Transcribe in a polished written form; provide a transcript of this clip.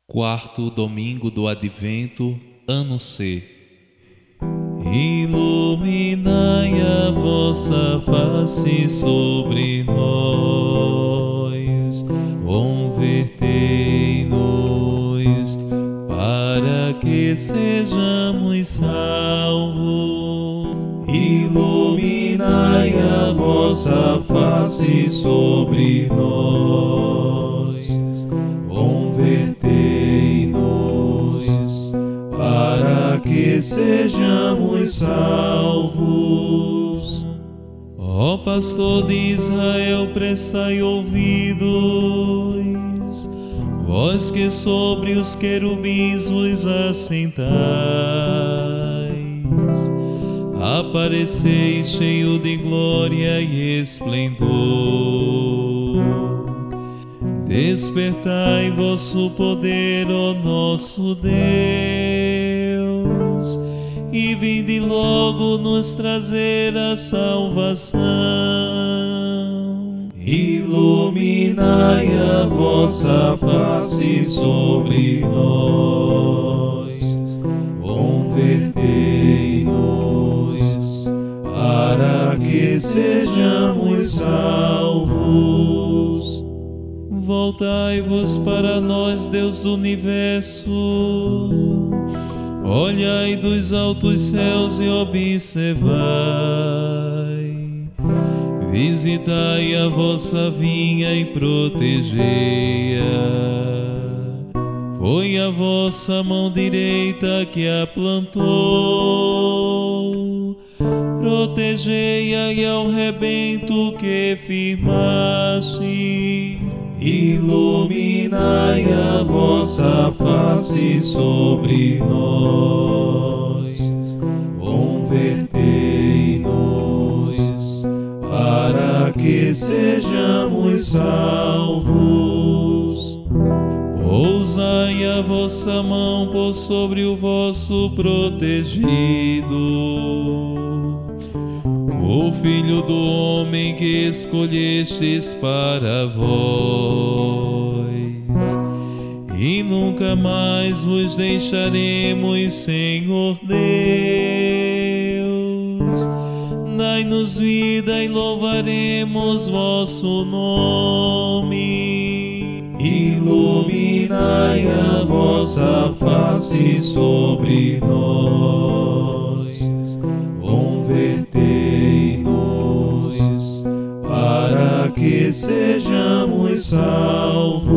Quarto domingo do Advento, ano C. Iluminai a vossa face sobre nós, convertei-nos para que sejamos salvos. Iluminai a vossa face sobre nós, convertei-nos para que sejamos salvos. Ó pastor de Israel, prestai ouvidos, vós que sobre os querubins vos assentais, apareceis cheio de glória e esplendor. Despertai vosso poder, ó nosso Deus, e vinde logo nos trazer a salvação. Iluminai a vossa face sobre nós, convertei-nos para que sejamos salvos. Voltai-vos para nós, Deus do universo, olhai dos altos céus e observai. Visitai a vossa vinha e protegei-a. Foi a vossa mão direita que a plantou. Protegei-a e ao rebento que firmaste. Iluminai a vossa face sobre nós, convertei-nos para que sejamos salvos. Pousai a vossa mão por sobre o vosso protegido, o Filho do homem que escolhestes para vós, e nunca mais vos deixaremos, Senhor Deus. Dai-nos vida e louvaremos vosso nome. Iluminai a vossa face sobre nós, convertei-nos para que sejamos salvos.